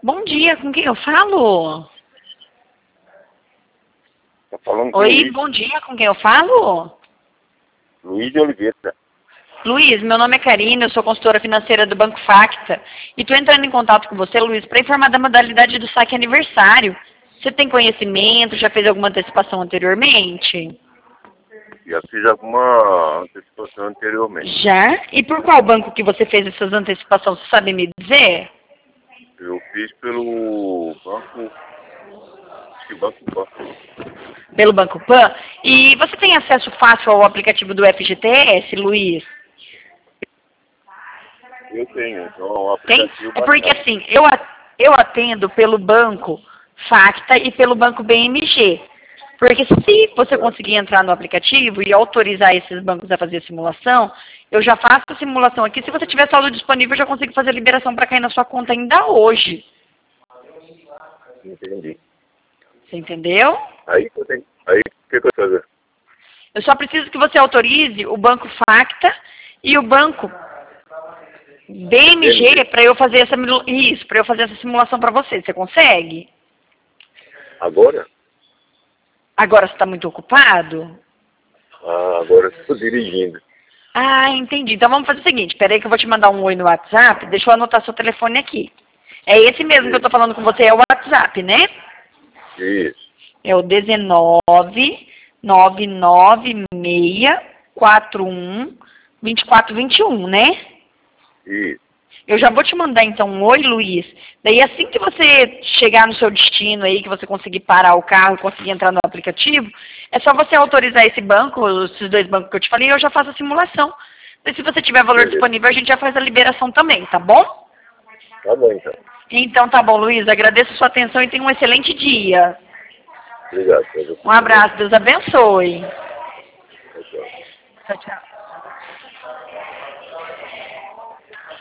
Bom dia, com quem eu falo? Tá falando com Oi, Luiz. bom dia, com quem eu falo? Luiz de Oliveira. Luiz, meu nome é Karina, eu sou consultora financeira do Banco Facta. E estou entrando em contato com você, Luiz, para informar da modalidade do saque aniversário. Você tem conhecimento, já fez alguma antecipação anteriormente? Já fiz alguma antecipação anteriormente. Já? E por qual banco que você fez essas antecipações, você sabe me dizer? Eu fiz pelo banco. Acho que Banco Pan. Pelo Banco Pan? E você tem acesso fácil ao aplicativo do FGTS, Luiz? Eu tenho, então é um Tem? aplicativo É porque baixado. assim, eu atendo pelo Banco Facta e pelo Banco BMG. Porque se você conseguir entrar no aplicativo e autorizar esses bancos a fazer a simulação, eu já faço a simulação aqui. Se você tiver saldo disponível, eu já consigo fazer a liberação para cair na sua conta ainda hoje. Entendi. Você entendeu? Aí o que eu vou fazer? Eu só preciso que você autorize o Banco Facta e o Banco BMG para eu fazer essa simulação para você. Você consegue? Agora? Agora você está muito ocupado? Agora eu estou dirigindo. Ah, entendi. Então vamos fazer o seguinte, peraí que eu vou te mandar um oi no WhatsApp, deixa eu anotar seu telefone aqui. É esse mesmo que eu tô falando com você, é o WhatsApp, né? Isso. É o 19-996-41-2421, né? Isso. Eu já vou te mandar então um oi, Luiz. Daí assim que você chegar no seu destino aí, que você conseguir parar o carro e conseguir entrar no aplicativo, é só você autorizar esse banco, esses dois bancos que eu te falei, e eu já faço a simulação. Daí se você tiver valor Beleza. disponível, a gente já faz a liberação também, tá bom? Tá bom, então. Então tá bom, Luiz. Agradeço a sua atenção e tenha um excelente dia. Obrigado. Pra você Um abraço, Deus abençoe. também. Tchau, tchau. Tchau, tchau.